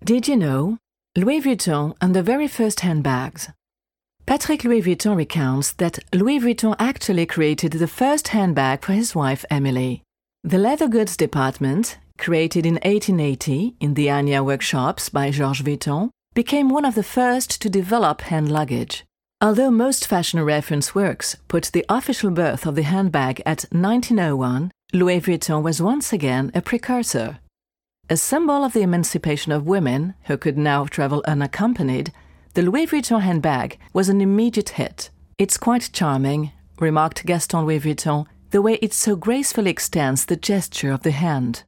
Did you know? Louis Vuitton and the very first handbags. Patrick Louis Vuitton recounts that Louis Vuitton actually created the first handbag for his wife Emily. The leather goods department, created in 1880 in the Agna workshops by Georges Vuitton, became one of the first to develop hand luggage. Although most fashion reference works put the official birth of the handbag at 1901, Louis Vuitton was once again a precursor. A symbol of the emancipation of women, who could now travel unaccompanied, the Louis Vuitton handbag was an immediate hit. "It's quite charming," remarked Gaston Louis Vuitton, "the way it so gracefully extends the gesture of the hand."